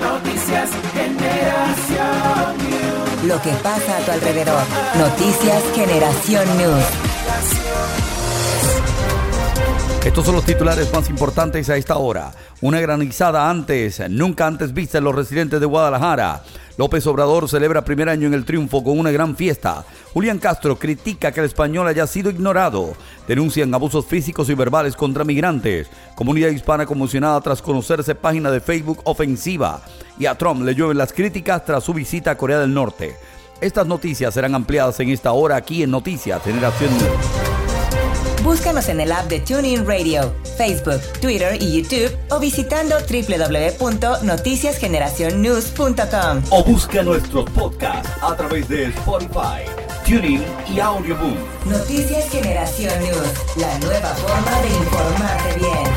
Noticias Generación News. Lo que pasa a tu alrededor. Noticias Generación News. Estos son los titulares más importantes a esta hora. Una granizada nunca antes vista en los residentes de Guadalajara. López Obrador celebra primer año en el triunfo con una gran fiesta. Julián Castro critica que el español haya sido ignorado. Denuncian abusos físicos y verbales contra migrantes. Comunidad hispana conmocionada tras conocerse página de Facebook ofensiva. Y a Trump le llueven las críticas tras su visita a Corea del Norte. Estas noticias serán ampliadas en esta hora aquí en Noticias Generación News. Búscanos en el app de TuneIn Radio, Facebook, Twitter y YouTube o visitando www.noticiasgeneracionnews.com. O busca nuestros podcasts a través de Spotify, TuneIn y Audioboom. Noticias Generación News, la nueva forma de informarte bien.